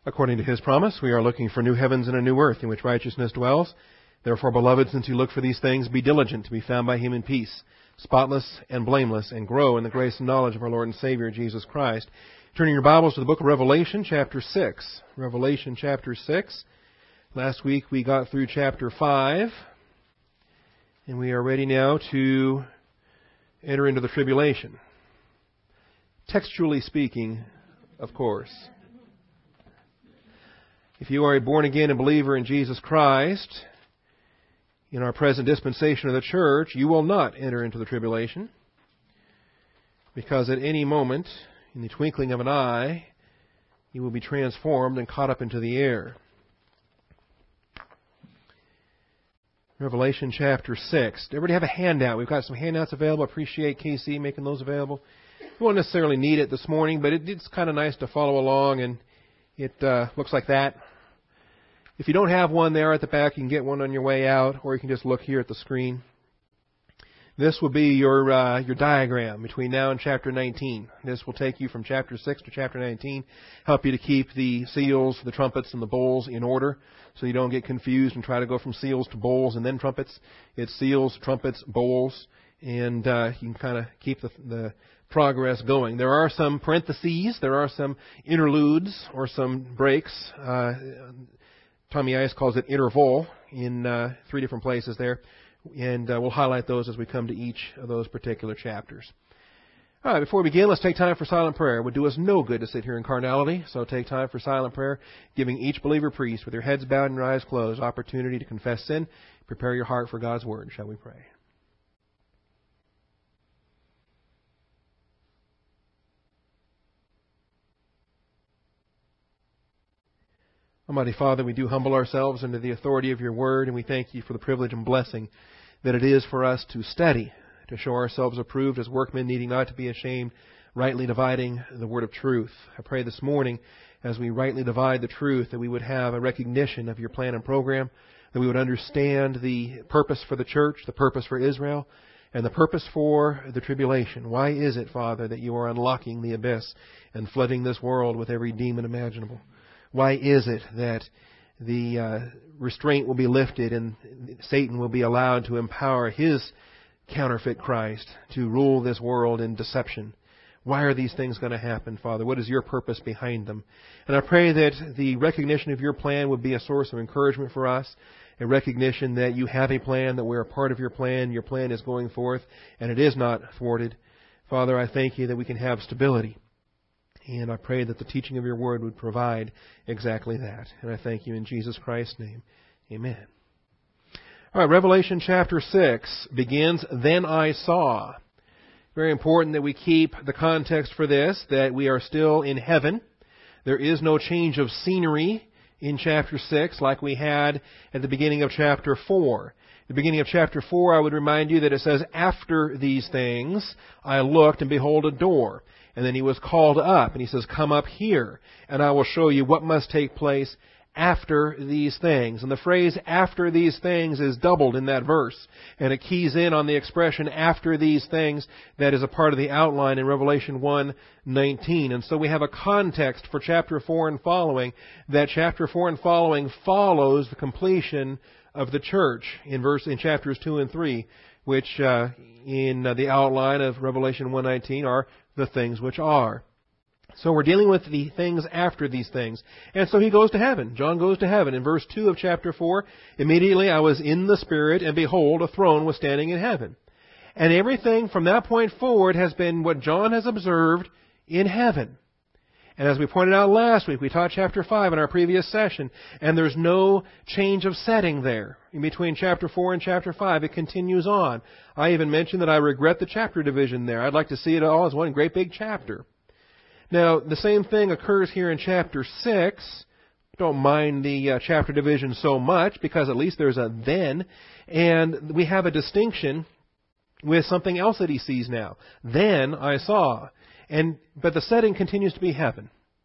According to His promise, we are looking for new heavens and a new earth in which righteousness dwells. Therefore, beloved, since you look for these things, be diligent to be found by Him in peace, spotless and blameless, and grow in the grace and knowledge of our Lord and Savior, Jesus Christ. Turning your Bibles to the book of Revelation, chapter 6. Revelation, chapter 6. Last week we got through chapter 5, and we are ready now to enter into the tribulation. Textually speaking, of course. If you are a born-again believer in Jesus Christ, in our present dispensation of the church, you will not enter into the tribulation, because at any moment, in the twinkling of an eye, you will be transformed and caught up into the air. Revelation chapter 6. Everybody have a handout. We've got some handouts available. I appreciate KC making those available. You won't necessarily need it this morning, but it's kind of nice to follow along, and it looks like that. If you don't have one there at the back, you can get one on your way out, or you can just look here at the screen. This will be your diagram between now and chapter 19. This will take you from chapter 6 to chapter 19, help you to keep the seals, the trumpets, and the bowls in order, so you don't get confused and try to go from seals to bowls and then trumpets. It's seals, trumpets, bowls, and you can kind of keep the progress going. There are some parentheses, there are some interludes or some breaks. Tommy Ice calls it interval in 3 different places there. And we'll highlight those as we come to each of those particular chapters. All right, before we begin, let's take time for silent prayer. It would do us no good to sit here in carnality, so take time for silent prayer, giving each believer priest, with your heads bowed and your eyes closed, opportunity to confess sin. Prepare your heart for God's Word. Shall we pray? Almighty Father, we do humble ourselves under the authority of your word, and we thank you for the privilege and blessing that it is for us to study, to show ourselves approved as workmen needing not to be ashamed, rightly dividing the word of truth. I pray this morning, as we rightly divide the truth, that we would have a recognition of your plan and program, that we would understand the purpose for the church, the purpose for Israel, and the purpose for the tribulation. Why is it, Father, that you are unlocking the abyss and flooding this world with every demon imaginable? Why is it that the restraint will be lifted and Satan will be allowed to empower his counterfeit Christ to rule this world in deception? Why are these things going to happen, Father? What is your purpose behind them? And I pray that the recognition of your plan would be a source of encouragement for us, a recognition that you have a plan, that we're a part of your plan is going forth, and it is not thwarted. Father, I thank you that we can have stability. And I pray that the teaching of your word would provide exactly that. And I thank you in Jesus Christ's name. Amen. All right, Revelation chapter 6 begins, Then I saw. Very important that we keep the context for this, that we are still in heaven. There is no change of scenery in chapter 6 like we had at the beginning of chapter 4. At the beginning of chapter 4, I would remind you that it says, After these things I looked, and behold a door. And then he was called up, and he says, Come up here, and I will show you what must take place after these things. And the phrase, after these things, is doubled in that verse. And it keys in on the expression, after these things, that is a part of the outline in Revelation 1:19. And so we have a context for chapter 4 and following, that chapter 4 and following follows the completion of the church in chapters 2 and 3, which in the outline of Revelation 1:19 are the things which are. So we're dealing with the things after these things. And so he goes to heaven. John goes to heaven. In verse 2 of chapter 4, immediately I was in the Spirit, and behold, a throne was standing in heaven. And everything from that point forward has been what John has observed in heaven. And as we pointed out last week, we taught chapter 5 in our previous session, and there's no change of setting there. In between chapter 4 and chapter 5, it continues on. I even mentioned that I regret the chapter division there. I'd like to see it all as one great big chapter. Now, the same thing occurs here in chapter 6. Don't mind the chapter division so much, because at least there's a then. And we have a distinction with something else that he sees now. Then I saw. But the setting continues to be heaven.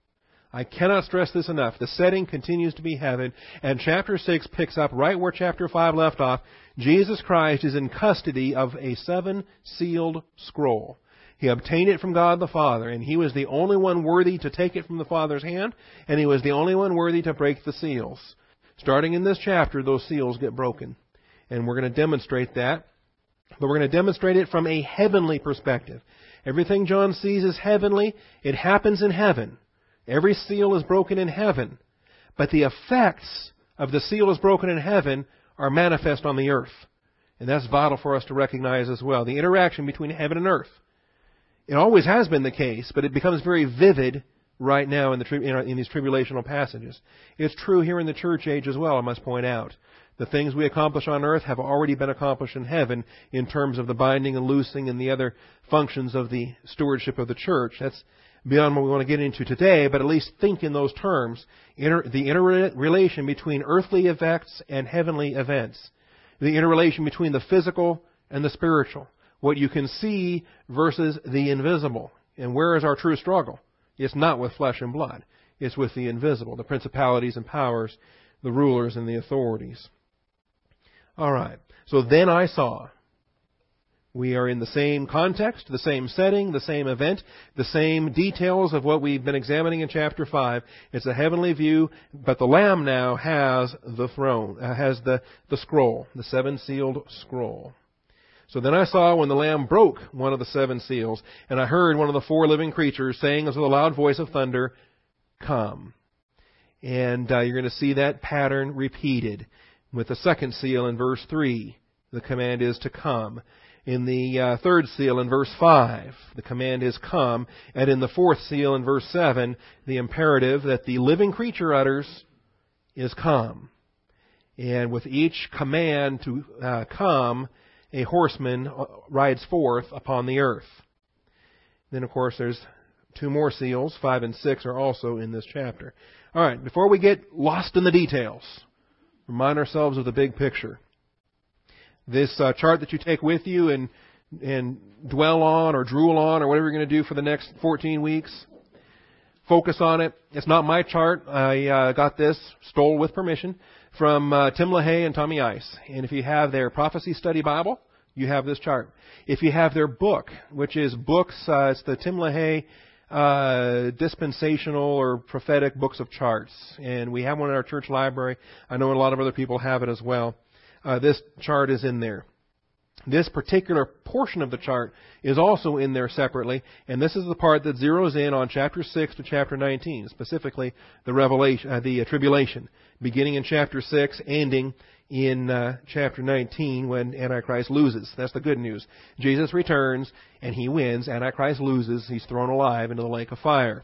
I cannot stress this enough. The setting continues to be heaven, and chapter 6 picks up right where chapter 5 left off. Jesus Christ is in custody of a 7-sealed scroll. He obtained it from God the Father, and He was the only one worthy to take it from the Father's hand, and He was the only one worthy to break the seals. Starting in this chapter, those seals get broken. And we're going to demonstrate that. But we're going to demonstrate it from a heavenly perspective. Everything John sees is heavenly. It happens in heaven. Every seal is broken in heaven. But the effects of the seal is broken in heaven are manifest on the earth. And that's vital for us to recognize as well. The interaction between heaven and earth. It always has been the case, but it becomes very vivid right now in these tribulational passages. It's true here in the church age as well, I must point out. The things we accomplish on earth have already been accomplished in heaven in terms of the binding and loosing and the other functions of the stewardship of the church. That's beyond what we want to get into today, but at least think in those terms. The interrelation between earthly effects and heavenly events. The interrelation between the physical and the spiritual. What you can see versus the invisible. And where is our true struggle? It's not with flesh and blood. It's with the invisible, the principalities and powers, the rulers and the authorities. All right. So then I saw. We are in the same context, the same setting, the same event, the same details of what we've been examining in chapter 5. It's a heavenly view, but the Lamb now has the throne, has the scroll, the seven-sealed scroll. So then I saw when the Lamb broke one of the seven seals, and I heard one of the four living creatures saying as with a loud voice of thunder, "Come." And you're going to see that pattern repeated. With the second seal in verse 3, the command is to come. In the third seal in verse 5, the command is come. And in the fourth seal in verse 7, the imperative that the living creature utters is come. And with each command to come, a horseman rides forth upon the earth. Then, of course, there's two more seals. 5 and 6 are also in this chapter. All right, before we get lost in the details, remind ourselves of the big picture. This chart that you take with you and dwell on or drool on or whatever you're going to do for the next 14 weeks, focus on it. It's not my chart. I got this, stole with permission, from Tim LaHaye and Tommy Ice. And if you have their Prophecy Study Bible, you have this chart. If you have their book, which is books, it's the Tim LaHaye dispensational or prophetic books of charts. And we have one in our church library. I know a lot of other people have it as well. This chart is in there. This particular portion of the chart is also in there separately, and this is the part that zeroes in on chapter 6 to chapter 19, specifically the tribulation, beginning in chapter 6, ending in chapter 19 when Antichrist loses. That's the good news. Jesus returns, and he wins. Antichrist loses. He's thrown alive into the lake of fire.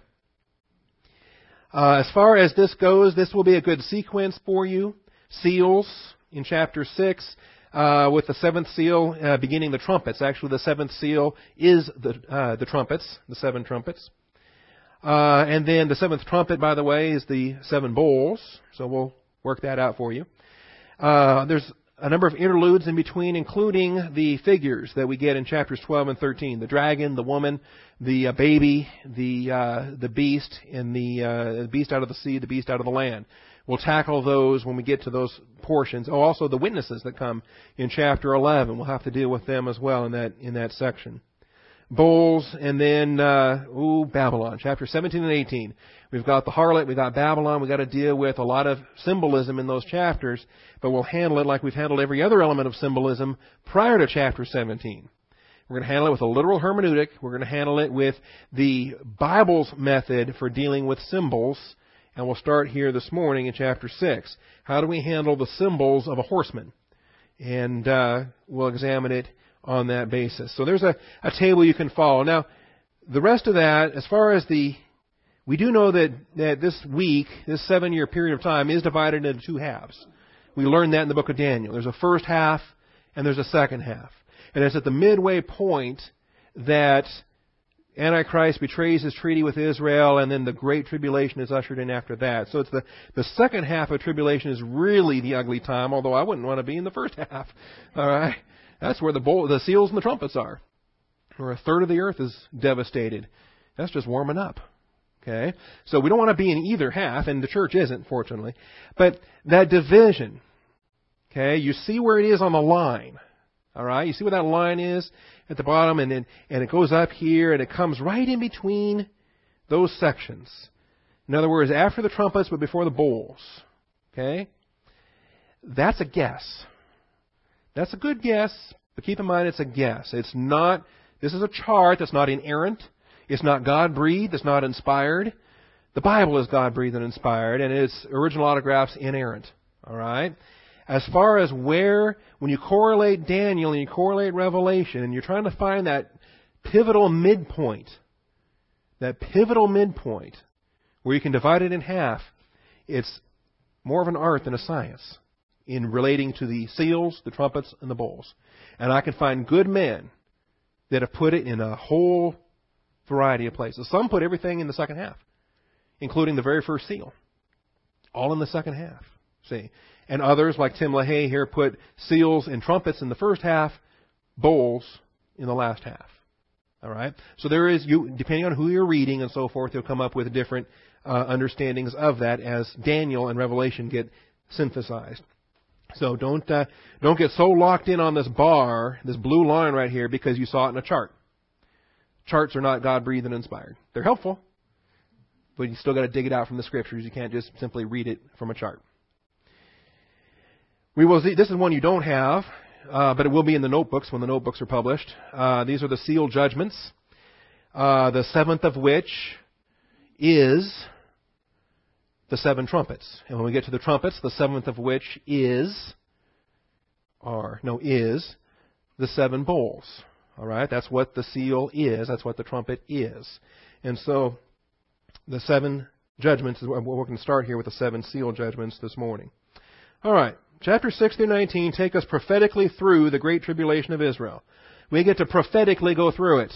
As far as this goes, this will be a good sequence for you. Seals in chapter 6. With the seventh seal beginning the trumpets. Actually, the seventh seal is the trumpets, the seven trumpets. And then the seventh trumpet, by the way, is the seven bowls. So we'll work that out for you. There's a number of interludes in between, including the figures that we get in chapters 12 and 13. The dragon, the woman, the baby, the beast, and the beast out of the sea, the beast out of the land. We'll tackle those when we get to those portions. Oh, also the witnesses that come in chapter 11. We'll have to deal with them as well in that section. Bowls, and then Babylon, chapter 17 and 18. We've got the harlot, we've got Babylon. We've got to deal with a lot of symbolism in those chapters, but we'll handle it like we've handled every other element of symbolism prior to chapter 17. We're going to handle it with a literal hermeneutic. We're going to handle it with the Bible's method for dealing with symbols. And we'll start here this morning in chapter 6. How do we handle the symbols of a horseman? And we'll examine it on that basis. So there's a table you can follow. Now, the rest of that, as far as we do know that this week, this 7-year period of time, is divided into two halves. We learned that in the book of Daniel. There's a first half and there's a second half. And it's at the midway point that Antichrist betrays his treaty with Israel, and then the Great Tribulation is ushered in after that. So it's the second half of tribulation is really the ugly time, although I wouldn't want to be in the first half. All right? That's where the seals and the trumpets are, where a third of the earth is devastated. That's just warming up. Okay? So we don't want to be in either half, and the church isn't, fortunately. But that division, okay, you see where it is on the line. All right? You see where that line is at the bottom? And it goes up here, and it comes right in between those sections. In other words, after the trumpets, but before the bowls. Okay? That's a guess. That's a good guess, but keep in mind it's a guess. It's not, this is a chart that's not inerrant. It's not God-breathed. It's not inspired. The Bible is God-breathed and inspired, and its original autograph's inerrant. All right? As far as where, when you correlate Daniel and you correlate Revelation, and you're trying to find that pivotal midpoint where you can divide it in half, it's more of an art than a science in relating to the seals, the trumpets, and the bowls. And I can find good men that have put it in a whole variety of places. Some put everything in the second half, including the very first seal. All in the second half. See? And others, like Tim LaHaye here, put seals and trumpets in the first half, bowls in the last half. All right? So there is, depending on who you're reading and so forth, you'll come up with different understandings of that as Daniel and Revelation get synthesized. So don't get so locked in on this bar, this blue line right here, because you saw it in a chart. Charts are not God-breathed and inspired. They're helpful, but you still got to dig it out from the Scriptures. You can't just simply read it from a chart. We will see. This is one you don't have, but it will be in the notebooks when the notebooks are published. These are the seal judgments, the seventh of which is the seven trumpets. And when we get to the trumpets, the seventh of which is the seven bowls. All right? That's what the seal is. That's what the trumpet is. And so the seven judgments is what we're going to start here with the seven seal judgments this morning. All right. Chapter 6 through 19 take us prophetically through the great tribulation of Israel. We get to prophetically go through it,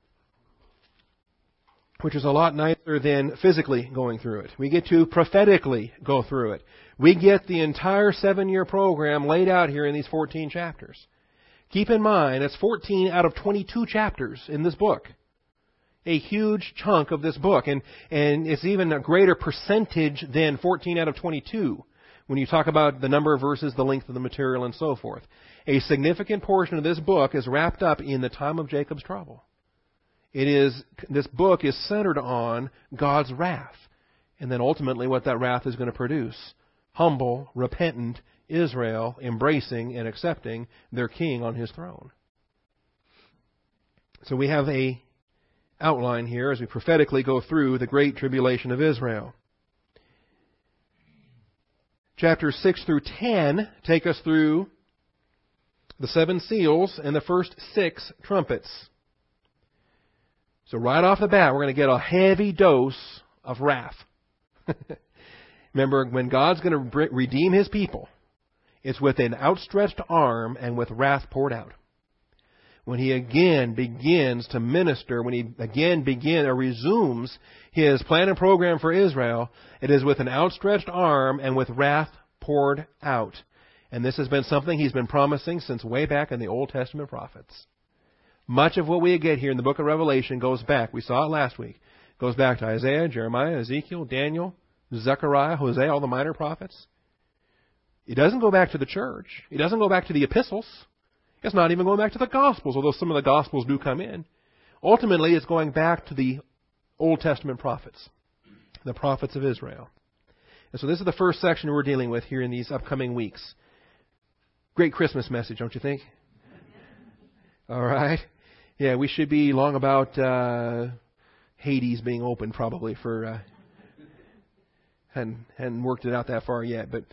which is a lot nicer than physically going through it. We get to prophetically go through it. We get the entire 7-year program laid out here in these 14 chapters. Keep in mind, it's 14 out of 22 chapters in this book. A huge chunk of this book. And it's even a greater percentage than 14 out of 22 when you talk about the number of verses, the length of the material, and so forth. A significant portion of this book is wrapped up in the time of Jacob's trouble. This book is centered on God's wrath. And then ultimately what that wrath is going to produce. Humble, repentant Israel embracing and accepting their king on his throne. So we have a outline here as we prophetically go through the great tribulation of Israel. Chapters 6 through 10 take us through the 7 seals and the first 6 trumpets. So right off the bat, we're going to get a heavy dose of wrath. Remember, when God's going to redeem His people, it's with an outstretched arm and with wrath poured out. When He again begins to minister, when He again resumes His plan and program for Israel, it is with an outstretched arm and with wrath poured out. And this has been something He's been promising since way back in the Old Testament prophets. Much of what we get here in the book of Revelation goes back, we saw it last week, goes back to Isaiah, Jeremiah, Ezekiel, Daniel, Zechariah, Hosea, all the minor prophets. It doesn't go back to the church. It doesn't go back to the epistles. It's not even going back to the Gospels, although some of the Gospels do come in. Ultimately, it's going back to the Old Testament prophets, the prophets of Israel. And so this is the first section we're dealing with here in these upcoming weeks. Great Christmas message, don't you think? All right. Yeah, we should be long about Hades being open probably for... hadn't worked it out that far yet, but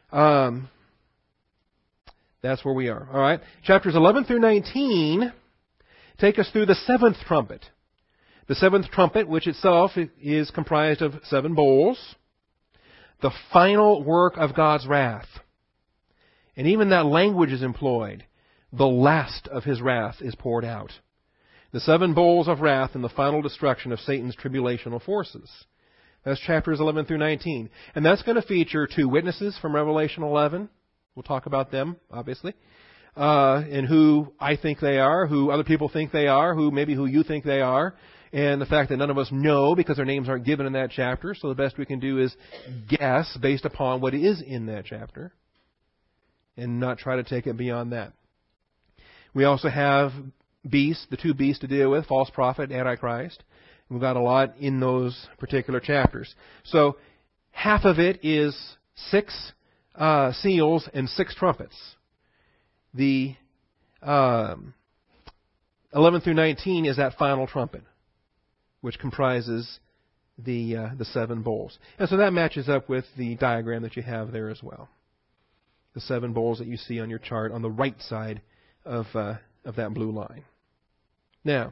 that's where we are. All right. Chapters 11 through 19 take us through the 7th trumpet. The 7th trumpet, which itself is comprised of 7 bowls. The final work of God's wrath. And even that language is employed. The last of His wrath is poured out. The 7 bowls of wrath and the final destruction of Satan's tribulational forces. That's chapters 11 through 19. And that's going to feature 2 witnesses from Revelation 11. We'll talk about them, obviously. And who I think they are, who other people think they are, who you think they are. And the fact that none of us know because their names aren't given in that chapter. So the best we can do is guess based upon what is in that chapter. And not try to take it beyond that. We also have beasts, the two beasts to deal with, false prophet, Antichrist. We've got a lot in those particular chapters. So half of it is 6 seals and 6 trumpets. The 11 through 19 is that final trumpet, which comprises the 7 bowls. And so that matches up with the diagram that you have there as well. The 7 bowls that you see on your chart on the right side of that blue line. Now,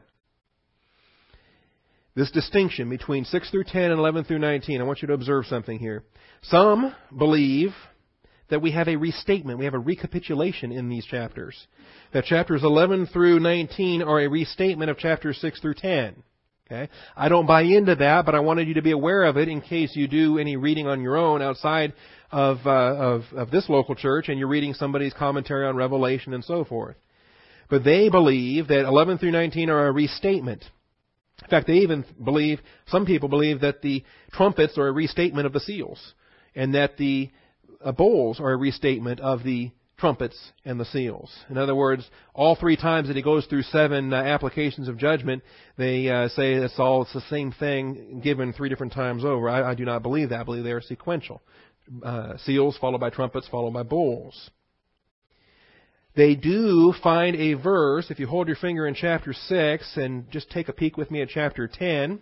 this distinction between 6 through 10 and 11 through 19, I want you to observe something here. Some believe that we have a restatement, we have a recapitulation in these chapters. That chapters 11 through 19 are a restatement of chapters 6 through 10. Okay? I don't buy into that, but I wanted you to be aware of it in case you do any reading on your own outside of this local church and you're reading somebody's commentary on Revelation and so forth. But they believe that 11 through 19 are a restatement. In fact, they even believe, some people believe that the trumpets are a restatement of the seals, and that the bowls are a restatement of the trumpets and the seals. In other words, all 3 times that he goes through 7 applications of judgment, they say it's the same thing given 3 different times over. I do not believe that. I believe they are sequential. Seals followed by trumpets followed by bowls. They do find a verse, if you hold your finger in chapter 6 and just take a peek with me at chapter 10.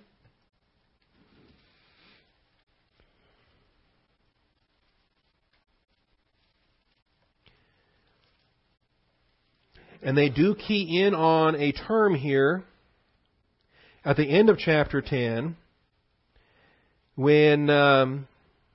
And they do key in on a term here at the end of chapter 10 when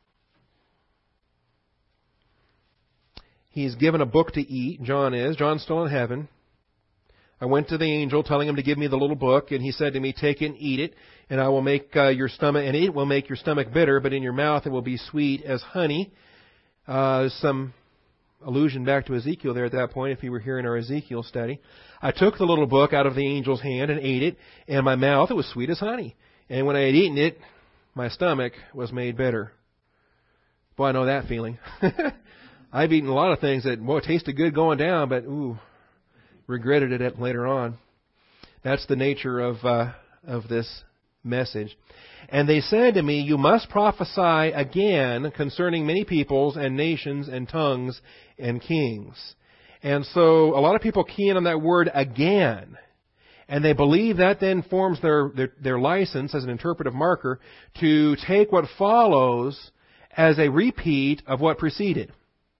he's given a book to eat. John's still in heaven. I went to the angel telling him to give me the little book, and he said to me, take it and eat it, and I will make your stomach, and it will make your stomach bitter, but in your mouth it will be sweet as honey. Some allusion back to Ezekiel there at that point, if you were here in our Ezekiel study. I took the little book out of the angel's hand and ate it, and my mouth, it was sweet as honey. And when I had eaten it, my stomach was made bitter. Boy, I know that feeling. I've eaten a lot of things that, it tasted good going down, but, regretted it later on. That's the nature of this message. And they said to me, you must prophesy again concerning many peoples and nations and tongues and kings. And so a lot of people key in on that word again. And they believe that then forms their license as an interpretive marker to take what follows as a repeat of what preceded.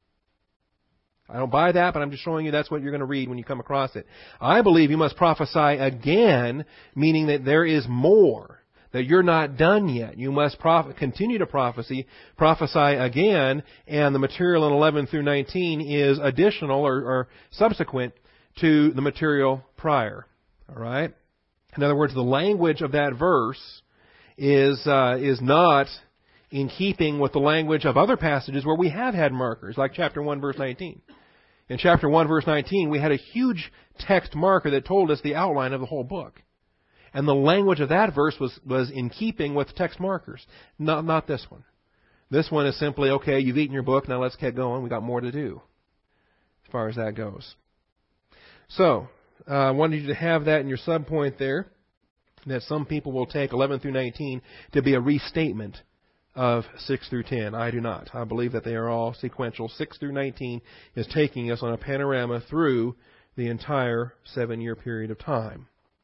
I don't buy that, but I'm just showing you that's what you're going to read when you come across it. I believe you must prophesy again, meaning that there is more, that you're not done yet. You must continue to prophesy again, and the material in 11 through 19 is additional or subsequent to the material prior. All right? In other words, the language of that verse is not in keeping with the language of other passages where we have had markers, like chapter 1, verse 19. In chapter 1, verse 19, we had a huge text marker that told us the outline of the whole book. And the language of that verse was in keeping with text markers. Not this one. This one is simply, okay, you've eaten your book, now let's get going. We've got more to do as far as that goes. So, I wanted you to have that in your subpoint there, that some people will take 11 through 19 to be a restatement of 6 through 10. I do not. I believe that they are all sequential. 6 through 19 is taking us on a panorama through the entire 7-year period of time.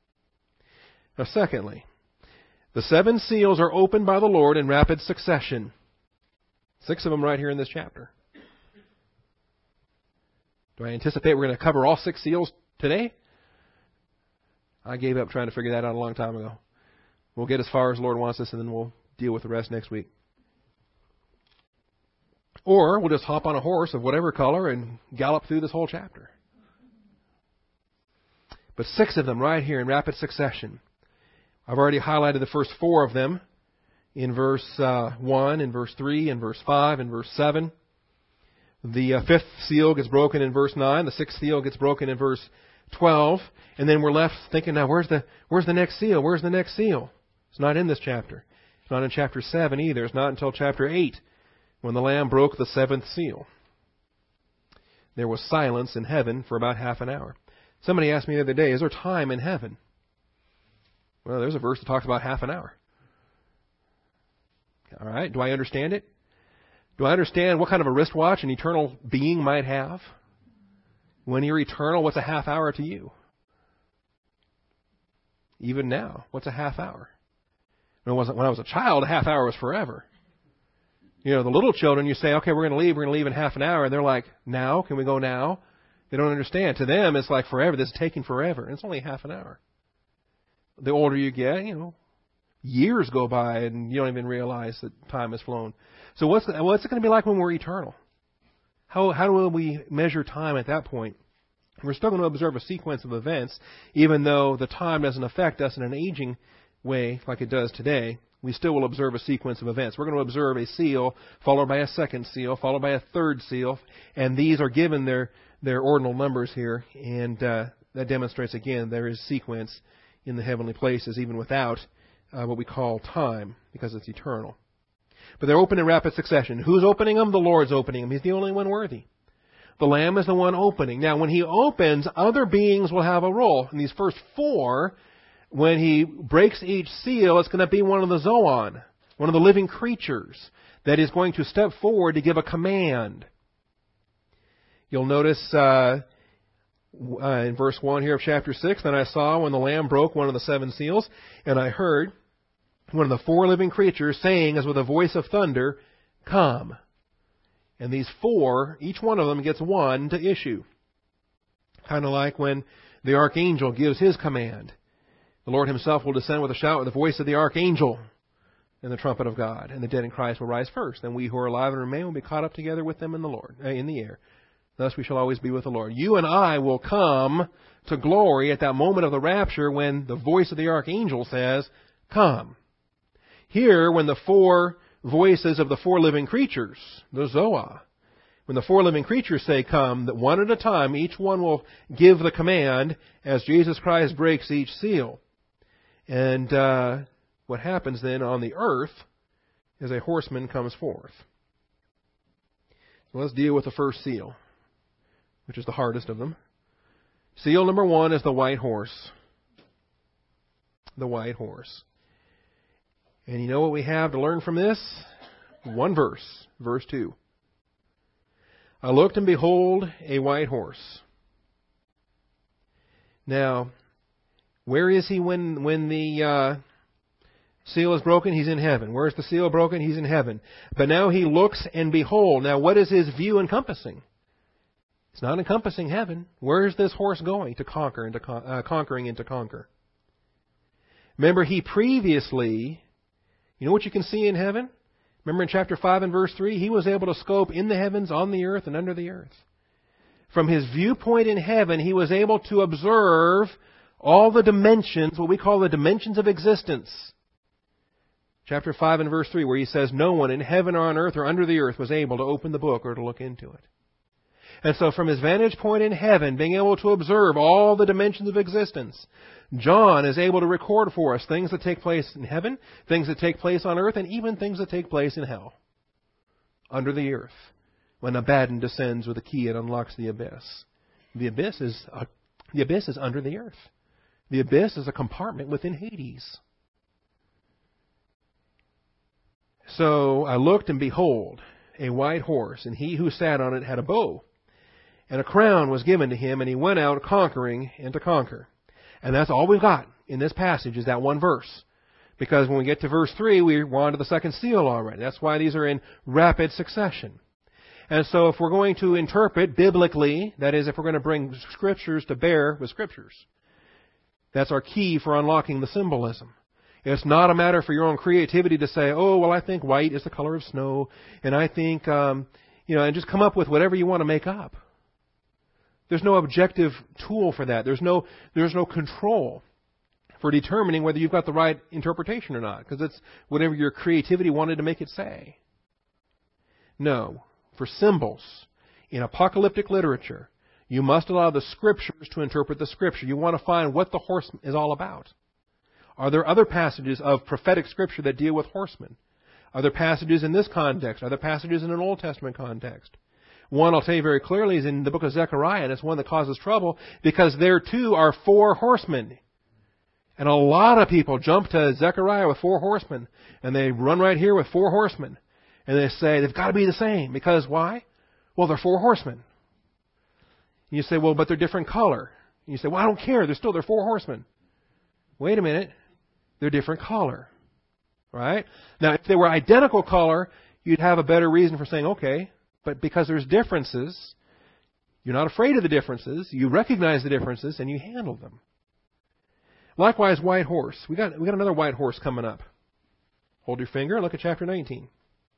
Now, secondly, the 7 seals are opened by the Lord in rapid succession. 6 of them right here in this chapter. Do I anticipate we're going to cover all 6 seals today? I gave up trying to figure that out a long time ago. We'll get as far as the Lord wants us, and then we'll deal with the rest next week. Or we'll just hop on a horse of whatever color and gallop through this whole chapter. But 6 of them right here in rapid succession. I've already highlighted the first 4 of them in verse 1, in verse 3, in verse 5, in verse 7. The 5th seal gets broken in verse 9. The 6th seal gets broken in verse 12. And then we're left thinking, now where's the next seal? Where's the next seal? It's not in this chapter. It's not in chapter 7 either. It's not until chapter 8 when the Lamb broke the 7th seal. There was silence in heaven for about half an hour. Somebody asked me the other day, is there time in heaven? Well, there's a verse that talks about half an hour. All right, do I understand it? Do I understand what kind of a wristwatch an eternal being might have? When you're eternal, what's a half hour to you? Even now, what's a half hour? When I was a child, a half hour was forever. The little children, you say, okay, we're going to leave in half an hour. And they're like, now? Can we go now? They don't understand. To them, it's like forever. This is taking forever. And it's only half an hour. The older you get, years go by and you don't even realize that time has flown. So what's it going to be like when we're eternal? How will we measure time at that point? We're still going to observe a sequence of events, even though the time doesn't affect us in an aging way like it does today. We still will observe a sequence of events. We're going to observe a seal, followed by a second seal, followed by a third seal, and these are given their ordinal numbers here, and that demonstrates again there is sequence in the heavenly places, even without what we call time, because it's eternal. But they're open in rapid succession. Who's opening them? The Lord's opening them. He's the only one worthy. The Lamb is the one opening. Now, when He opens, other beings will have a role. In these first four, when He breaks each seal, it's going to be one of the zoon, one of the living creatures, that is going to step forward to give a command. You'll notice in verse 1 here of chapter 6, then I saw when the Lamb broke one of the seven seals, and I heard one of the four living creatures saying as with a voice of thunder, come. And these four, each one of them gets one to issue. Kind of like when the archangel gives his command. The Lord Himself will descend with a shout with the voice of the archangel and the trumpet of God. And the dead in Christ will rise first. Then we who are alive and remain will be caught up together with them in the air. Thus we shall always be with the Lord. You and I will come to glory at that moment of the rapture when the voice of the archangel says, come. Here, when the four voices of the four living creatures, the Zoa, when the four living creatures say come, that one at a time, each one will give the command as Jesus Christ breaks each seal. And what happens then on the earth is a horseman comes forth. So let's deal with the first seal, which is the hardest of them. Seal number 1 is the white horse. The white horse. And you know what we have to learn from this? One verse. Verse 2. I looked and behold a white horse. Now, where is he when the seal is broken? He's in heaven. Where is the seal broken? He's in heaven. But now he looks and behold. Now, what is his view encompassing? It's not encompassing heaven. Where is this horse going? To conquer and to conquering and to conquer. Remember, he previously, you know what you can see in heaven? Remember in chapter 5 and verse 3, he was able to scope in the heavens, on the earth, and under the earth. From his viewpoint in heaven, he was able to observe all the dimensions, what we call the dimensions of existence. Chapter 5 and verse 3, where he says, no one in heaven or on earth or under the earth was able to open the book or to look into it. And so from his vantage point in heaven, being able to observe all the dimensions of existence, John is able to record for us things that take place in heaven, things that take place on earth, and even things that take place in hell, under the earth, when Abaddon descends with a key and unlocks the abyss. The abyss is under the earth. The abyss is a compartment within Hades. So I looked, and behold, a white horse, and he who sat on it had a bow, and a crown was given to him, and he went out conquering and to conquer. And that's all we've got in this passage is that one verse. Because when we get to verse 3, we're on to the second seal already. That's why these are in rapid succession. And so if we're going to interpret biblically, that is, if we're going to bring Scriptures to bear with Scriptures, that's our key for unlocking the symbolism. It's not a matter for your own creativity to say, oh, well, I think white is the color of snow, and I think, and just come up with whatever you want to make up. There's no objective tool for that. There's no control for determining whether you've got the right interpretation or not, because it's whatever your creativity wanted to make it say. No. For symbols, in apocalyptic literature, you must allow the Scriptures to interpret the Scripture. You want to find what the horse is all about. Are there other passages of prophetic Scripture that deal with horsemen? Are there passages in this context? Are there passages in an Old Testament context? One, I'll tell you very clearly, is in the book of Zechariah, and it's one that causes trouble, because there too are 4 horsemen. And a lot of people jump to Zechariah with 4 horsemen, and they run right here with 4 horsemen. And they say, they've got to be the same, because why? Well, they're 4 horsemen. And you say, well, but they're different color. And you say, well, I don't care, they're 4 horsemen. Wait a minute, they're different color. Right? Now, if they were identical color, you'd have a better reason for saying, okay, but because there's differences, you're not afraid of the differences, you recognize the differences, and you handle them. Likewise, white horse. We got another white horse coming up. Hold your finger and look at chapter 19.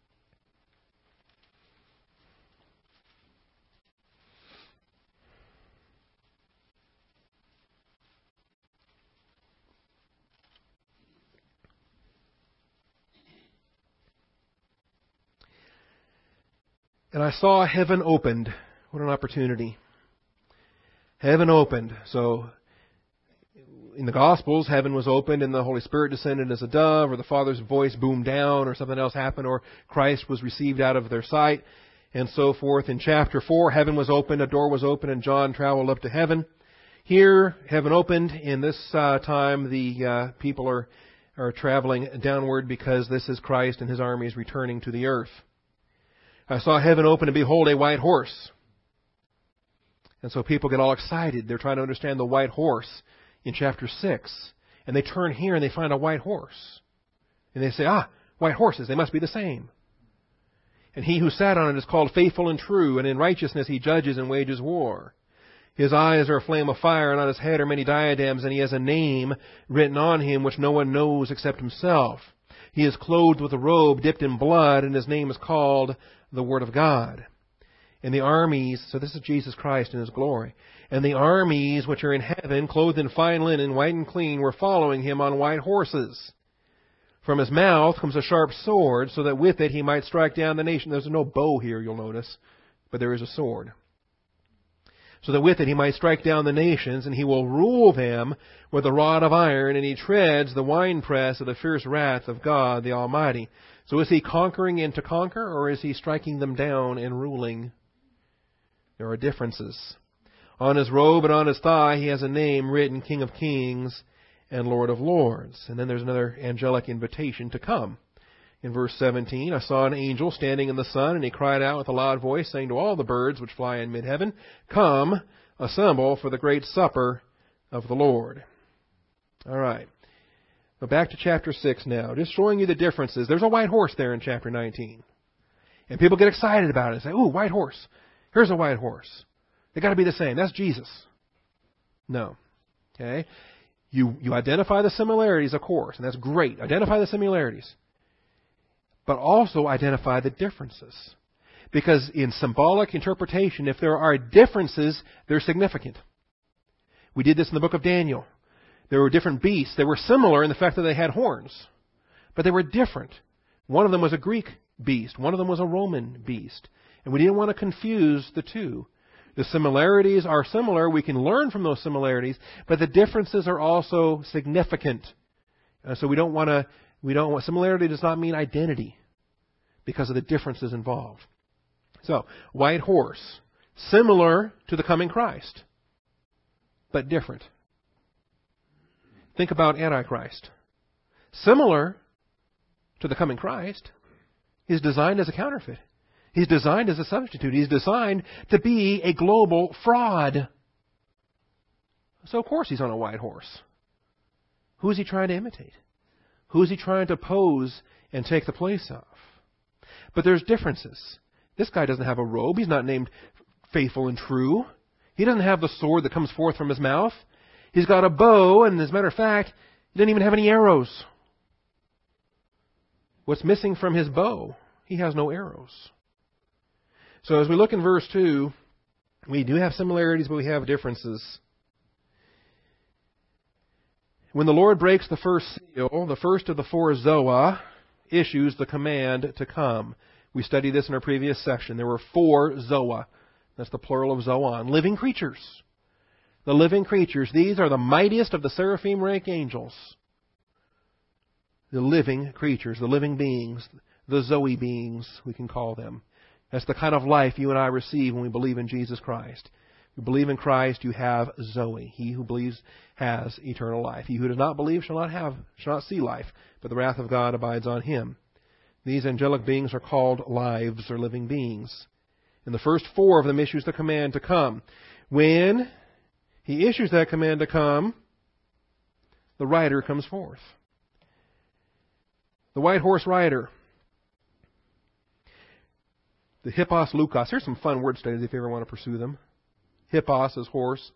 And I saw heaven opened. What an opportunity. Heaven opened. So, in the Gospels, heaven was opened and the Holy Spirit descended as a dove, or the Father's voice boomed down, or something else happened, or Christ was received out of their sight, and so forth. In chapter 4, heaven was opened, a door was opened, and John traveled up to heaven. Here, heaven opened. In this time, the people are traveling downward because this is Christ and His army is returning to the earth. I saw heaven open, and behold, a white horse. And so people get all excited. They're trying to understand the white horse in chapter 6. And they turn here and they find a white horse. And they say, white horses, they must be the same. And He who sat on it is called Faithful and True, and in righteousness He judges and wages war. His eyes are a flame of fire, and on His head are many diadems, and He has a name written on Him which no one knows except Himself. He is clothed with a robe dipped in blood, and His name is called the Word of God. And the armies, so this is Jesus Christ in His glory, and the armies which are in heaven, clothed in fine linen, white and clean, were following Him on white horses. From His mouth comes a sharp sword, so that with it He might strike down the nation. There's no bow here, you'll notice, but there is a sword. So that with it He might strike down the nations, and He will rule them with a rod of iron, and He treads the winepress of the fierce wrath of God the Almighty. So is He conquering and to conquer, or is He striking them down and ruling? There are differences. On His robe and on His thigh He has a name written, King of Kings and Lord of Lords. And then there's another angelic invitation to come. In verse 17, I saw an angel standing in the sun, and he cried out with a loud voice, saying to all the birds which fly in mid-heaven, Come, assemble for the great supper of the Lord. All right. Go back to chapter 6 now, just showing you the differences. There's a white horse there in chapter 19. And people get excited about it and say, ooh, white horse. Here's a white horse. They've got to be the same. That's Jesus. No. Okay? You identify the similarities, of course, and that's great. Identify the similarities. But also identify the differences. Because in symbolic interpretation, if there are differences, they're significant. We did this in the book of Daniel. There were different beasts. They were similar in the fact that they had horns. But they were different. One of them was a Greek beast. One of them was a Roman beast. And we didn't want to confuse the two. The similarities are similar. We can learn from those similarities. But the differences are also significant. So we don't want similarity does not mean identity because of the differences involved. So, white horse, similar to the coming Christ, but different. Think about Antichrist. Similar to the coming Christ, he's designed as a counterfeit. He's designed as a substitute. He's designed to be a global fraud. So, of course, he's on a white horse. Who is he trying to imitate? Who is he trying to pose and take the place of? But there's differences. This guy doesn't have a robe. He's not named Faithful and True. He doesn't have the sword that comes forth from his mouth. He's got a bow, and as a matter of fact, he didn't even have any arrows. What's missing from his bow? He has no arrows. So as we look in verse 2, we do have similarities, but we have differences. When the Lord breaks the first seal, the first of the 4 Zoa issues the command to come. We studied this in our previous section. There were 4 Zoa. That's the plural of Zoan. Living creatures. The living creatures. These are the mightiest of the seraphim rank angels. The living creatures, the living beings, the Zoe beings, we can call them. That's the kind of life you and I receive when we believe in Jesus Christ. If you believe in Christ, you have Zoe. He who believes has eternal life. He who does not believe shall not see life, but the wrath of God abides on him. These angelic beings are called lives or living beings. And the first four of them issues the command to come. When he issues that command to come, the rider comes forth. The white horse rider. The hippos lukos. Here's some fun word studies if you ever want to pursue them. Hippos is horse.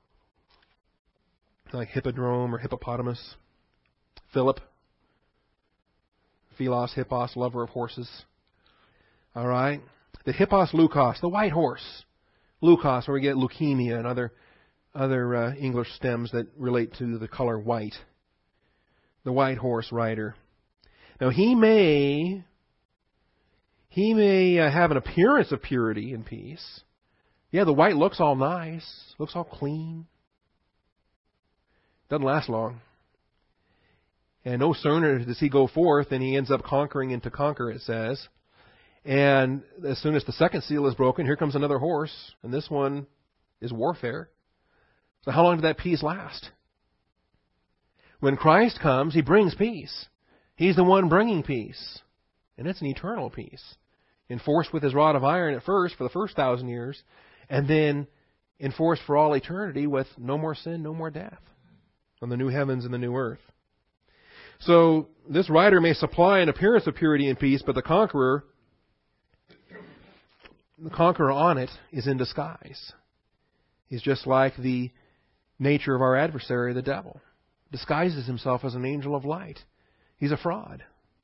Like hippodrome or hippopotamus. Philip. Philos, hippos, lover of horses. All right. The hippos lukos, the white horse. Lukos, where we get leukemia and other English stems that relate to the color white. The white horse rider. Now he may have an appearance of purity and peace. Yeah, the white looks all nice, looks all clean. Doesn't last long. And no sooner does he go forth than he ends up conquering and to conquer, it says. And as soon as the second seal is broken, here comes another horse, and this one is warfare. So how long did that peace last? When Christ comes, he brings peace. He's the one bringing peace. And it's an eternal peace. Enforced with his rod of iron at first, for the first 1,000 years, and then enforced for all eternity with no more sin, no more death, on the new heavens and the new earth. So this rider may supply an appearance of purity and peace, but the conqueror on it is in disguise. He's just like the nature of our adversary, the devil. Disguises himself as an angel of light. He's a fraud.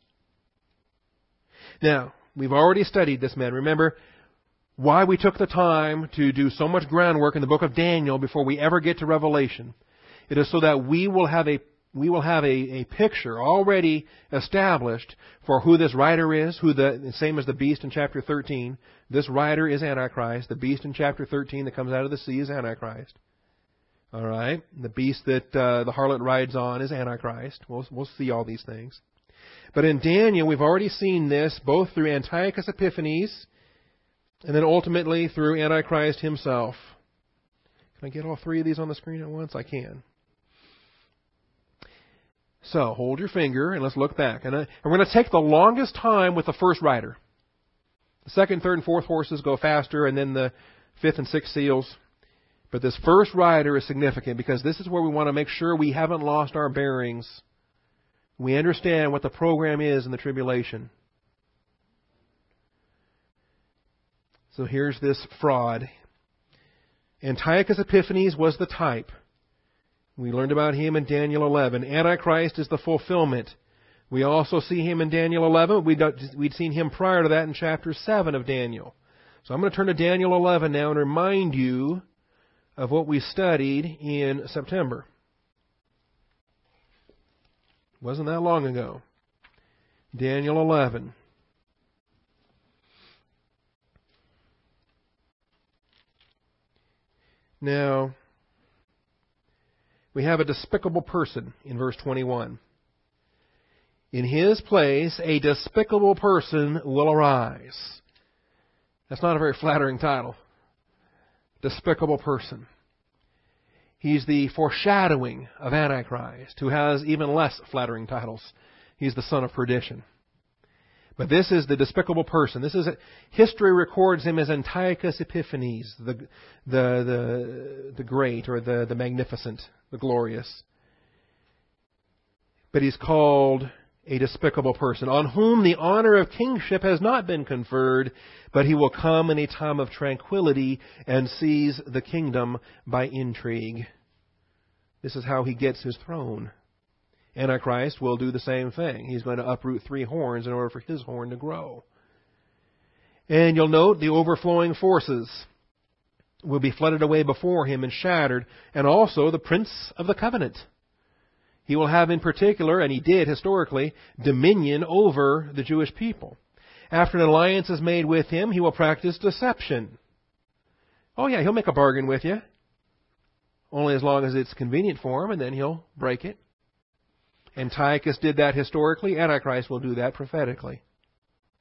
Now, we've already studied this man. Remember why we took the time to do so much groundwork in the book of Daniel before we ever get to Revelation. It is so that we will have a picture already established for who this rider is, same as the beast in chapter 13. This rider is Antichrist. The beast in chapter 13 that comes out of the sea is Antichrist. All right? The beast that the harlot rides on is Antichrist. We'll see all these things. But in Daniel, we've already seen this both through Antiochus Epiphanes and then ultimately through Antichrist himself. Can I get all three of these on the screen at once? I can. So, hold your finger and let's look back. And we're going to take the longest time with the first rider. The second, third, and fourth horses go faster, and then the fifth and sixth seals. But this first rider is significant because this is where we want to make sure we haven't lost our bearings. We understand what the program is in the tribulation. So here's this fraud. Antiochus Epiphanes was the type. We learned about him in Daniel 11. Antichrist is the fulfillment. We also see him in Daniel 11. We'd seen him prior to that in chapter 7 of Daniel. So I'm going to turn to Daniel 11 now and remind you of what we studied in September. Wasn't that long ago. Daniel 11. Now, we have a despicable person in verse 21. In his place, a despicable person will arise. That's not a very flattering title. Despicable person. He's the foreshadowing of Antichrist, who has even less flattering titles. He's the son of perdition. But this is the despicable person. History records him as Antiochus Epiphanes, the great, or the magnificent, the glorious. But he's called a despicable person, on whom the honor of kingship has not been conferred, but he will come in a time of tranquility and seize the kingdom by intrigue. This is how he gets his throne. Antichrist will do the same thing. He's going to uproot 3 horns in order for his horn to grow. And you'll note the overflowing forces will be flooded away before him and shattered, and also the Prince of the Covenant. He will have in particular, and he did historically, dominion over the Jewish people. After an alliance is made with him, he will practice deception. Oh yeah, he'll make a bargain with you. Only as long as it's convenient for him, and then he'll break it. Antiochus did that historically. Antichrist will do that prophetically.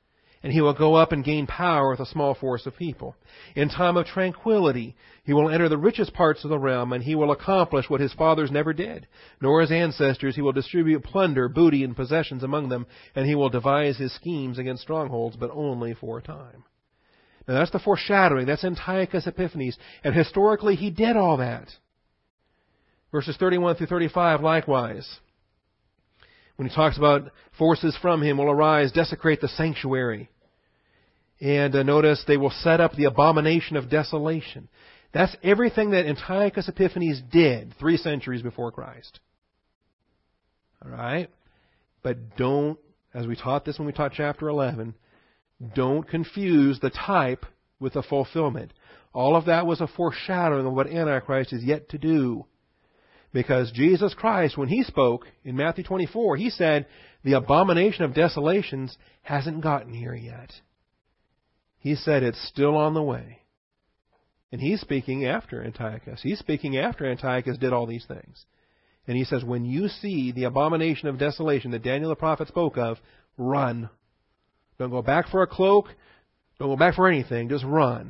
and he will go up and gain power with a small force of people. In time of tranquility, he will enter the richest parts of the realm, and he will accomplish what his fathers never did, nor his ancestors. He will distribute plunder, booty, and possessions among them, and he will devise his schemes against strongholds, but only for a time. Now that's the foreshadowing. That's Antiochus Epiphanes. And historically, he did all that. Verses 31 through 35, likewise. When he talks about forces from him will arise, desecrate the sanctuary. And notice they will set up the abomination of desolation. That's everything that Antiochus Epiphanes did 3 centuries before Christ. All right? But don't, as we taught this when we taught chapter 11, don't confuse the type with the fulfillment. All of that was a foreshadowing of what Antichrist is yet to do. Because Jesus Christ, when He spoke in Matthew 24, He said, the abomination of desolations hasn't gotten here yet. He said it's still on the way. And He's speaking after Antiochus. He's speaking after Antiochus did all these things. And He says, when you see the abomination of desolation that Daniel the prophet spoke of, run. Don't go back for a cloak. Don't go back for anything. Just run.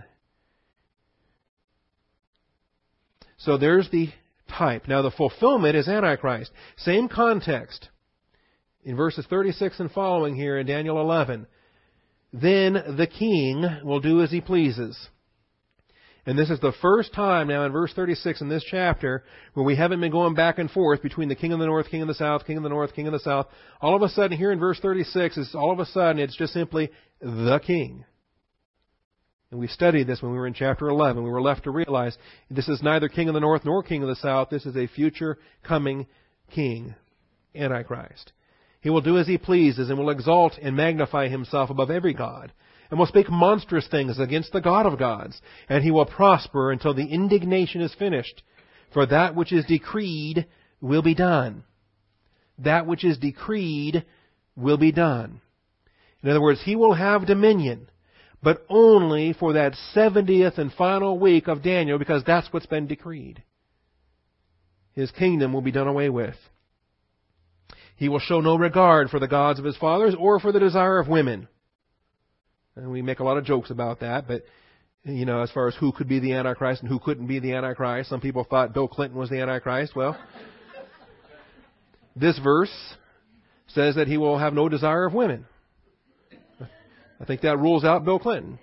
So there's the type. Now the fulfillment is Antichrist. Same context. In verses 36 and following here in Daniel 11. Then the king will do as he pleases. And this is the first time now in verse 36 in this chapter where we haven't been going back and forth between the king of the north, king of the south, king of the north, king of the south. All of a sudden here in verse 36, it's just simply the king. And we studied this when we were in chapter 11. We were left to realize this is neither king of the north nor king of the south. This is a future coming king, Antichrist. He will do as he pleases and will exalt and magnify himself above every god, and will speak monstrous things against the God of gods, and he will prosper until the indignation is finished. For that which is decreed will be done. That which is decreed will be done. In other words, he will have dominion, but only for that 70th and final week of Daniel, because that's what's been decreed. His kingdom will be done away with. He will show no regard for the gods of his fathers or for the desire of women. And we make a lot of jokes about that, but, as far as who could be the Antichrist and who couldn't be the Antichrist, some people thought Bill Clinton was the Antichrist. Well, this verse says that he will have no desire of women. I think that rules out Bill Clinton.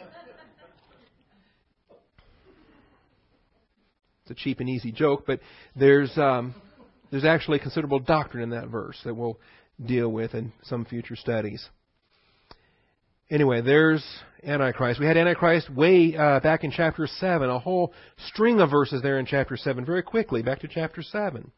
It's a cheap and easy joke, but there's actually considerable doctrine in that verse that we'll deal with in some future studies. Anyway, there's Antichrist. We had Antichrist way back in chapter 7, a whole string of verses there in chapter 7. Very quickly, back to chapter 7.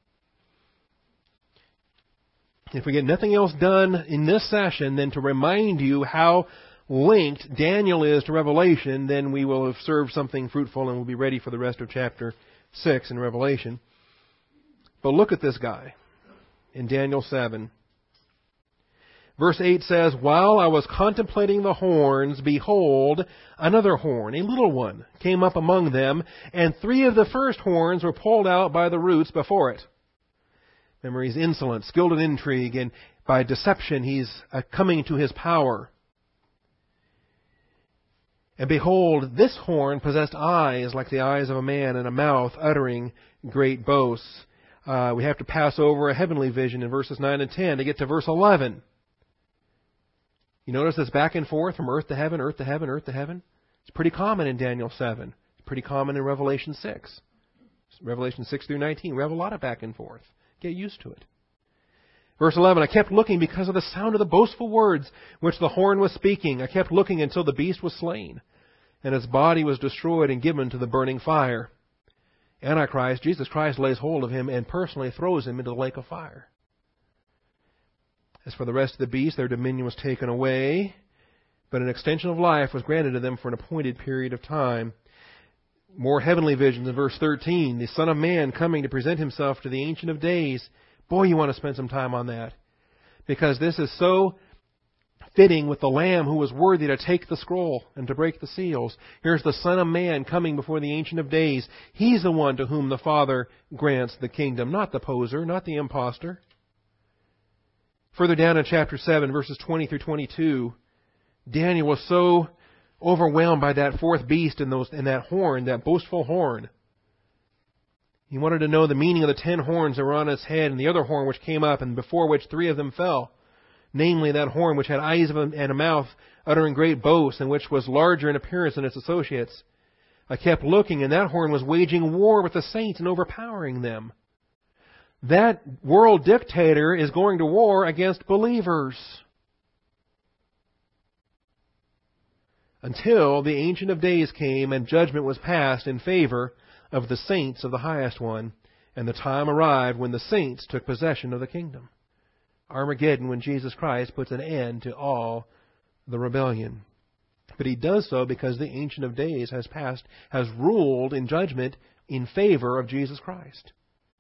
If we get nothing else done in this session than to remind you how linked Daniel is to Revelation, then we will have served something fruitful and we'll be ready for the rest of chapter 6 in Revelation. But look at this guy in Daniel 7. Verse 8 says, while I was contemplating the horns, behold, another horn, a little one, came up among them, and 3 of the first horns were pulled out by the roots before it. Remember, he's insolent, skilled in intrigue, and by deception he's coming to his power. And behold, this horn possessed eyes like the eyes of a man, and a mouth uttering great boasts. We have to pass over a heavenly vision in verses 9 and 10 to get to verse 11. You notice this back and forth from earth to heaven, earth to heaven, earth to heaven? It's pretty common in Daniel 7. It's pretty common in Revelation 6. Revelation 6 through 19. We have a lot of back and forth. Get used to it. Verse 11, I kept looking because of the sound of the boastful words which the horn was speaking. I kept looking until the beast was slain, and his body was destroyed and given to the burning fire. Antichrist, Jesus Christ, lays hold of him and personally throws him into the lake of fire. As for the rest of the beasts, their dominion was taken away, but an extension of life was granted to them for an appointed period of time. More heavenly visions in verse 13. The Son of Man coming to present himself to the Ancient of Days. Boy, you want to spend some time on that. Because this is so fitting with the Lamb who was worthy to take the scroll and to break the seals. Here's the Son of Man coming before the Ancient of Days. He's the one to whom the Father grants the kingdom, not the poser, not the impostor. Further down in chapter 7, verses 20 through 22, Daniel was so overwhelmed by that fourth beast and that horn, that boastful horn. He wanted to know the meaning of the 10 horns that were on its head and the other horn which came up and before which 3 of them fell. Namely, that horn which had eyes and a mouth uttering great boasts and which was larger in appearance than its associates. I kept looking, and that horn was waging war with the saints and overpowering them. That world dictator is going to war against believers. Until the Ancient of Days came and judgment was passed in favor of the saints of the Highest One, and the time arrived when the saints took possession of the kingdom. Armageddon, when Jesus Christ puts an end to all the rebellion. But He does so because the Ancient of Days has ruled in judgment in favor of Jesus Christ.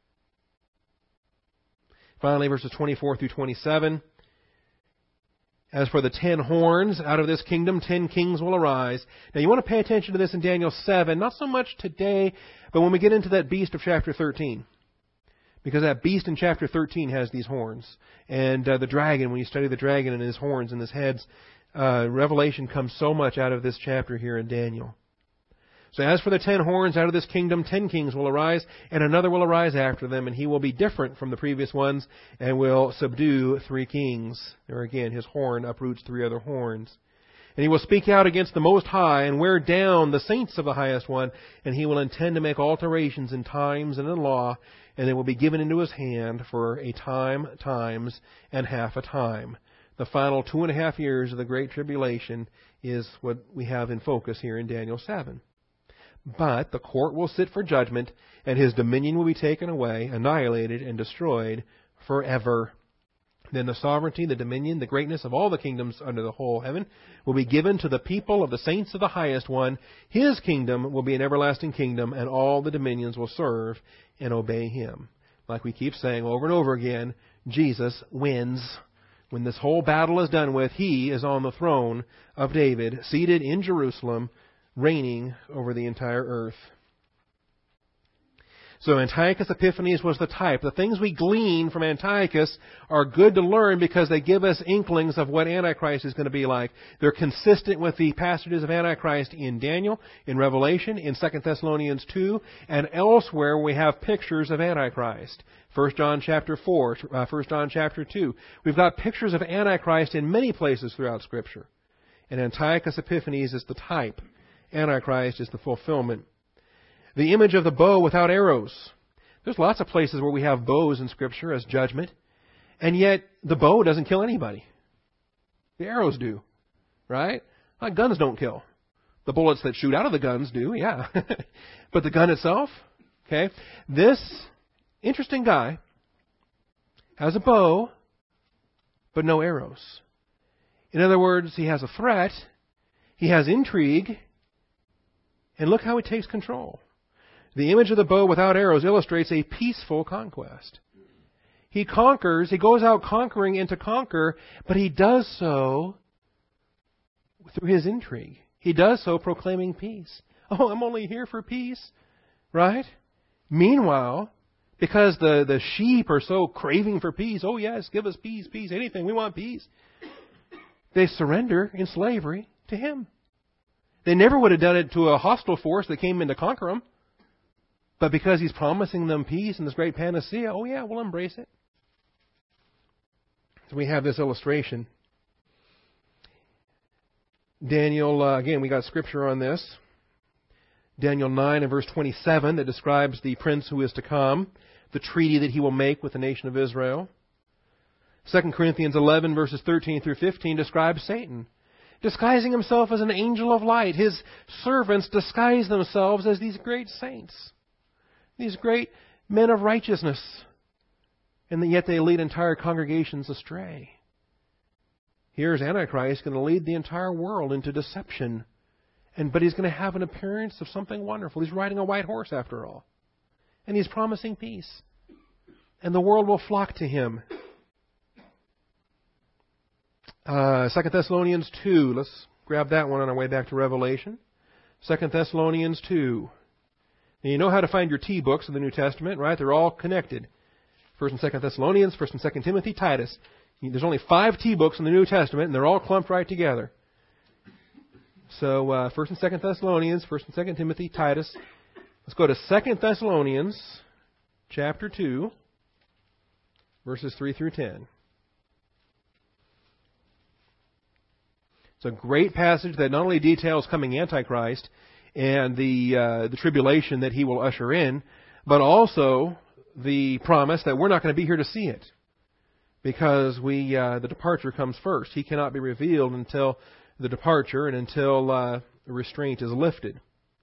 Finally, verses 24 through 27. As for the 10 horns, out of this kingdom 10 kings will arise. Now you want to pay attention to this in Daniel 7, not so much today, but when we get into that beast of chapter 13. Because that beast in chapter 13 has these horns. And the dragon, when you study the dragon and his horns and his heads, revelation comes so much out of this chapter here in Daniel. So as for the 10 horns, out of this kingdom 10 kings will arise, and another will arise after them, and he will be different from the previous ones, and will subdue 3 kings. There again, his horn uproots 3 other horns. And he will speak out against the Most High, and wear down the saints of the Highest One, and he will intend to make alterations in times and in law, and they will be given into his hand for a time, times, and half a time. The final 2.5 years of the Great Tribulation is what we have in focus here in Daniel 7. But the court will sit for judgment, and his dominion will be taken away, annihilated, and destroyed forever. Then the sovereignty, the dominion, the greatness of all the kingdoms under the whole heaven will be given to the people of the saints of the Highest One. His kingdom will be an everlasting kingdom, and all the dominions will serve and obey him. Like we keep saying over and over again, Jesus wins. When this whole battle is done with, he is on the throne of David, seated in Jerusalem, reigning over the entire earth. So Antiochus Epiphanes was the type. The things we glean from Antiochus are good to learn because they give us inklings of what Antichrist is going to be like. They're consistent with the passages of Antichrist in Daniel, in Revelation, in 2 Thessalonians 2, and elsewhere we have pictures of Antichrist. 1 John chapter 4, 1 John chapter 2. We've got pictures of Antichrist in many places throughout Scripture. And Antiochus Epiphanes is the type. Antichrist is the fulfillment. The image of the bow without arrows. There's lots of places where we have bows in Scripture as judgment, and yet the bow doesn't kill anybody. The arrows do, right? Like guns don't kill. The bullets that shoot out of the guns do, yeah. But the gun itself, okay? This interesting guy has a bow, but no arrows. In other words, he has a threat, he has intrigue, and look how he takes control. The image of the bow without arrows illustrates a peaceful conquest. He conquers, he goes out conquering and to conquer, but he does so through his intrigue. He does so proclaiming peace. Oh, I'm only here for peace, right? Meanwhile, because the sheep are so craving for peace, oh yes, give us peace, peace, anything, we want peace. They surrender in slavery to him. They never would have done it to a hostile force that came in to conquer them. But because he's promising them peace and this great panacea, oh yeah, we'll embrace it. So we have this illustration. Daniel, again, we got scripture on this. Daniel 9 and verse 27 that describes the prince who is to come, the treaty that he will make with the nation of Israel. 2 Corinthians 11 verses 13 through 15 describes Satan, disguising himself as an angel of light. His servants disguise themselves as these great saints, these great men of righteousness, and yet they lead entire congregations astray. Here's Antichrist going to lead the entire world into deception, but he's going to have an appearance of something wonderful. He's riding a white horse after all, and he's promising peace, and the world will flock to him. 2 Thessalonians 2. Let's grab that one on our way back to Revelation. 2 Thessalonians 2. And you know how to find your T books of the New Testament, right? They're all connected. 1 and 2 Thessalonians, 1 and 2 Timothy, Titus. There's only 5 T books in the New Testament, and they're all clumped right together. So 1 and 2 Thessalonians, 1 and 2 Timothy, Titus. Let's go to 2 Thessalonians chapter 2, verses 3 through 10. It's a great passage that not only details coming Antichrist and the tribulation that he will usher in, but also the promise that we're not going to be here to see it, because the departure comes first. He cannot be revealed until the departure and until the restraint is lifted.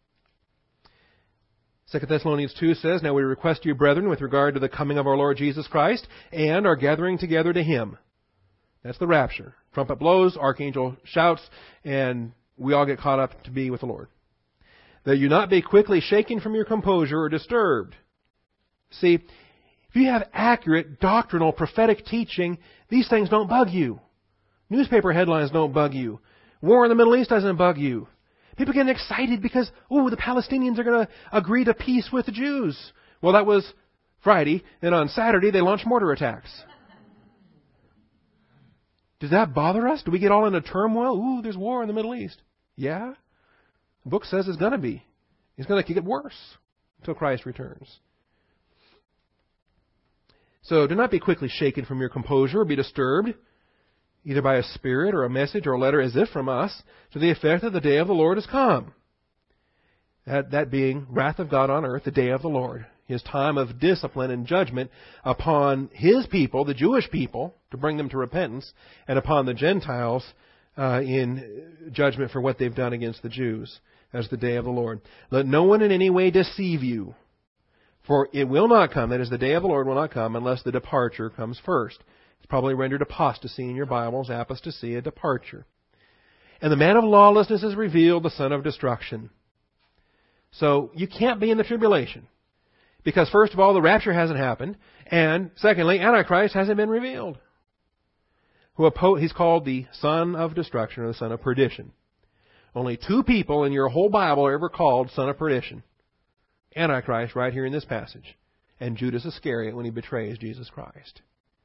2 Thessalonians 2 says, "Now we request you, brethren, with regard to the coming of our Lord Jesus Christ and our gathering together to Him." That's the rapture. Trumpet blows, archangel shouts, and we all get caught up to be with the Lord. "That you not be quickly shaken from your composure or disturbed." See, if you have accurate doctrinal prophetic teaching, these things don't bug you. Newspaper headlines don't bug you. War in the Middle East doesn't bug you. People get excited because, the Palestinians are going to agree to peace with the Jews. Well, that was Friday, and on Saturday they launched mortar attacks. Does that bother us? Do we get all into turmoil? There's war in the Middle East. Yeah. The book says it's going to be. It's going to get worse until Christ returns. So do not be quickly shaken from your composure or be disturbed, either by a spirit or a message or a letter as if from us, to the effect that the day of the Lord has come. That being wrath of God on earth, the day of the Lord. His time of discipline and judgment upon His people, the Jewish people, to bring them to repentance, and upon the Gentiles in judgment for what they've done against the Jews, as the day of the Lord. "Let no one in any way deceive you, for it will not come," that is, the day of the Lord will not come, "unless the departure comes first." It's probably rendered apostasy in your Bibles, apostasy, a departure. "And the man of lawlessness is revealed, the son of destruction." So you can't be in the tribulation, because first of all, the rapture hasn't happened, and secondly, Antichrist hasn't been revealed. He's called the son of destruction, or the son of perdition. Only 2 people in your whole Bible are ever called son of perdition. Antichrist, right here in this passage, and Judas Iscariot when he betrays Jesus Christ.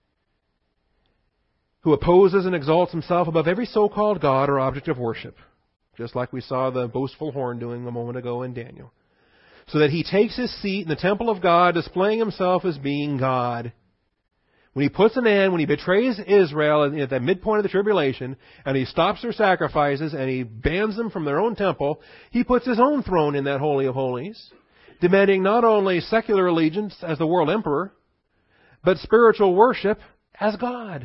"Who opposes and exalts himself above every so-called God or object of worship," just like we saw the boastful horn doing a moment ago in Daniel, "so that he takes his seat in the temple of God, displaying himself as being God." When he puts an end, when he betrays Israel at the midpoint of the tribulation, and he stops their sacrifices, and he bans them from their own temple, he puts his own throne in that Holy of Holies, demanding not only secular allegiance as the world emperor, but spiritual worship as God.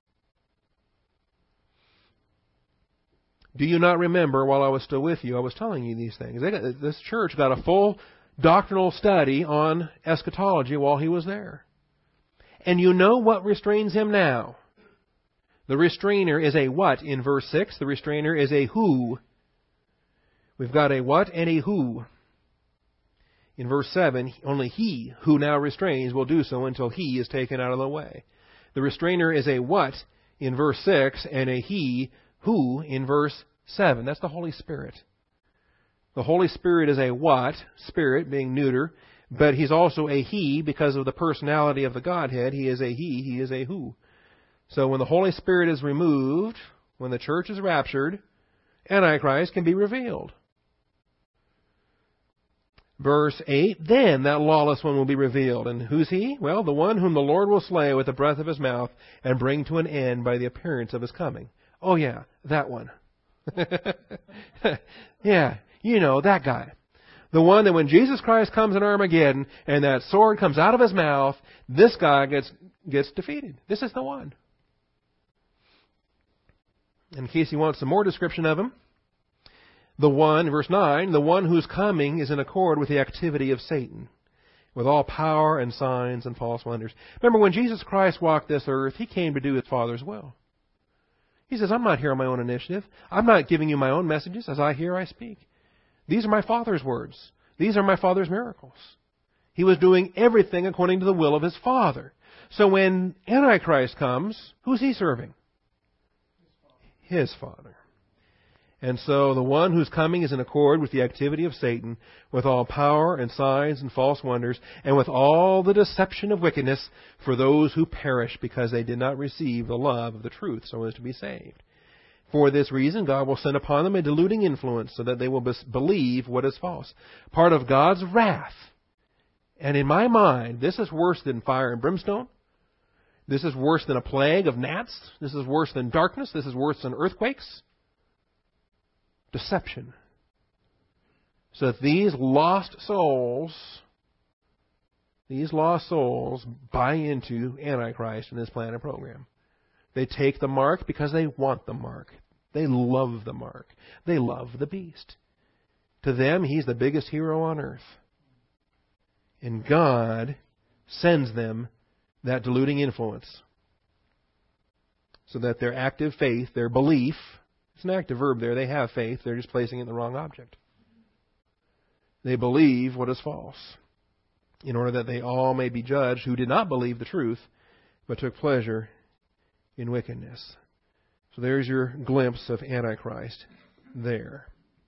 Do you not remember, while I was still with you, I was telling you these things? This church got a full doctrinal study on eschatology while he was there. And you know what restrains him now. The restrainer is a what in verse 6? The restrainer is a who. We've got a what and a who. In verse 7, only he who now restrains will do so until he is taken out of the way. The restrainer is a what in verse 6 and a he who in verse 7. That's the Holy Spirit. The Holy Spirit is a what, spirit being neuter, but he's also a he because of the personality of the Godhead. He is a he is a who. So when the Holy Spirit is removed, when the church is raptured, Antichrist can be revealed. Verse 8, "Then that lawless one will be revealed." And who's he? Well, the one whom the Lord will slay with the breath of his mouth and bring to an end by the appearance of his coming. Oh yeah, that one. Yeah, that guy. The one that when Jesus Christ comes in Armageddon and that sword comes out of his mouth, this guy gets defeated. This is the one. In case you want some more description of him, the one, verse 9, "the one whose coming is in accord with the activity of Satan, with all power and signs and false wonders." Remember, when Jesus Christ walked this earth, He came to do His Father's will. He says, "I'm not here on my own initiative. I'm not giving you my own messages. As I hear, I speak. These are my Father's words. These are my Father's miracles." He was doing everything according to the will of His Father. So when Antichrist comes, who's he serving? His Father. And so the one whose coming is in accord with the activity of Satan, with all power and signs and false wonders, and with all the deception of wickedness for those who perish because they did not receive the love of the truth so as to be saved. For this reason, God will send upon them a deluding influence so that they will believe what is false. Part of God's wrath. And in my mind, this is worse than fire and brimstone. This is worse than a plague of gnats. This is worse than darkness. This is worse than earthquakes. Deception. So that these lost souls buy into Antichrist and his plan and program. They take the mark because they want the mark. They love the mark. They love the beast. To them, he's the biggest hero on earth. And God sends them that deluding influence so that their active faith, their belief, it's an active verb there, they have faith, they're just placing it in the wrong object. They believe what is false, in order that they all may be judged who did not believe the truth, but took pleasure in wickedness. So there's your glimpse of Antichrist there.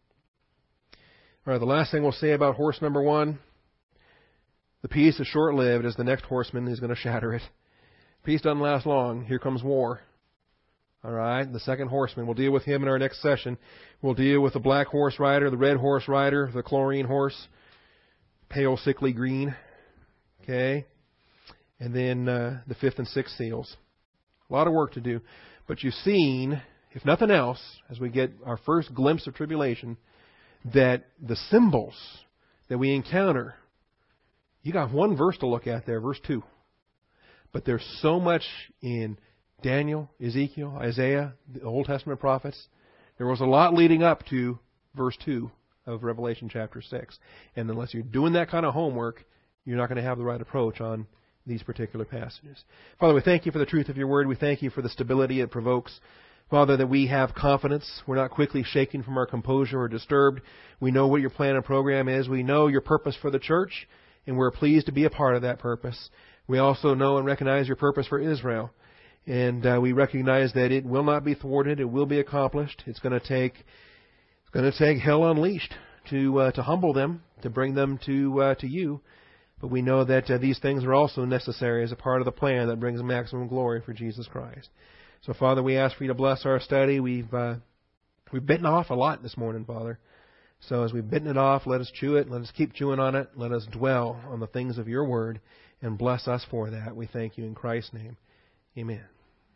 All right, the last thing we'll say about horse number 1, the peace is short-lived as the next horseman is going to shatter it. Peace doesn't last long. Here comes war. All right, the second horseman. We'll deal with him in our next session. We'll deal with the black horse rider, the red horse rider, the chlorine horse, pale sickly green. Okay? And then the 5th and 6th seals. A lot of work to do. But you've seen, if nothing else, as we get our first glimpse of tribulation, that the symbols that we encounter, you got one verse to look at there, verse 2. But there's so much in Daniel, Ezekiel, Isaiah, the Old Testament prophets. There was a lot leading up to verse 2 of Revelation chapter 6. And unless you're doing that kind of homework, you're not going to have the right approach on these particular passages. Father, we thank you for the truth of your word. We thank you for the stability it provokes. Father, that we have confidence. We're not quickly shaken from our composure or disturbed. We know what your plan and program is. We know your purpose for the church, and we're pleased to be a part of that purpose. We also know and recognize your purpose for Israel. And we recognize that it will not be thwarted. It will be accomplished. It's going to take hell unleashed to humble them, to bring them to you. But we know that these things are also necessary as a part of the plan that brings maximum glory for Jesus Christ. So, Father, we ask for you to bless our study. We've bitten off a lot this morning, Father. So as we've bitten it off, let us chew it. Let us keep chewing on it. Let us dwell on the things of your word and bless us for that. We thank you in Christ's name. Amen.